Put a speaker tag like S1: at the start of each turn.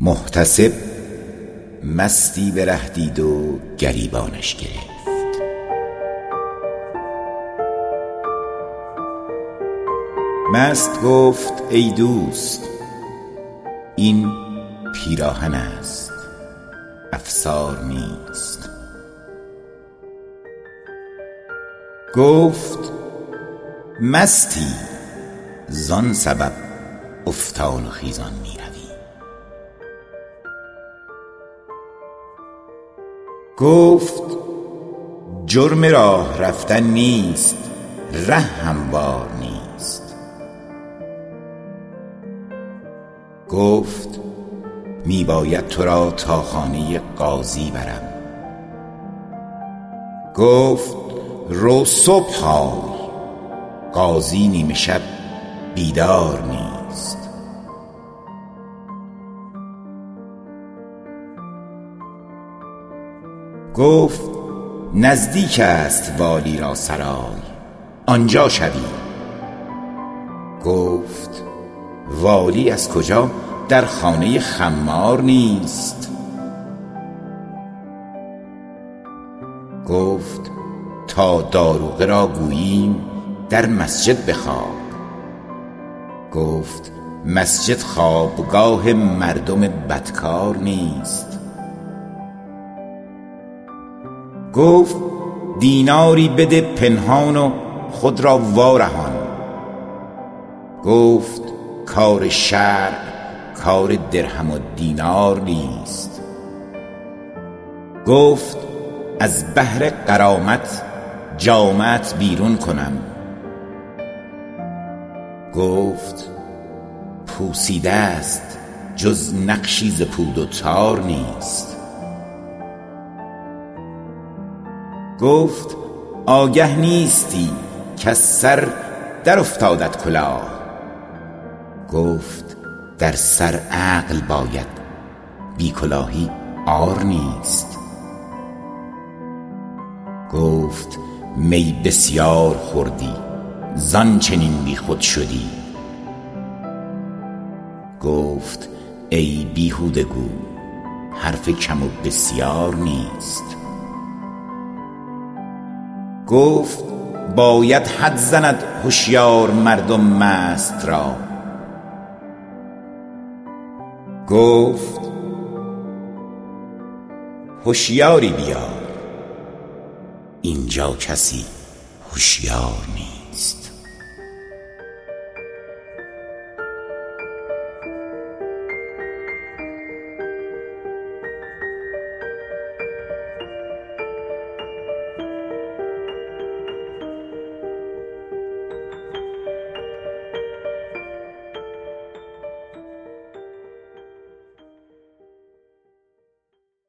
S1: محتسب مستی به ره دید و گریبانش گرفت. مست گفت ای دوست، این پیراهن است، افسار نیست. گفت مستی زان سبب افتان و خیزان می روی. گفت جرم راه رفتن نیست، ره هموار نیست. گفت می باید تو را تا خانه قاضی برم. گفت رو صبح آی، قاضی نیمه شب بیدار نیست. گفت نزدیک است والی را سرای، آنجا شوی. گفت والی از کجا در خانه خمار نیست. گفت تا داروغه را گوییم در مسجد بخواب. گفت مسجد خوابگاه مردم بدکار نیست. گفت دیناری بده پنهان و خود را وارهان. گفت کار شرع کار درهم و دینار نیست. گفت از بحر غرامت جامت بیرون کنم. گفت پوسیده است جز نقشی ز پود و تار نیست. گفت آگه نیستی کز سر در افتادت کلاه. گفت در سر عقل باید، بی کلاهی عار نیست. گفت می بسیار خوردی زان چنین بی خود شدی. گفت ای بیهوده گو، حرف کم و بسیار نیست. گفت باید حد زند هوشیار مردم مست را. گفت هوشیاری بیار، اینجا کسی هوشیار نیست.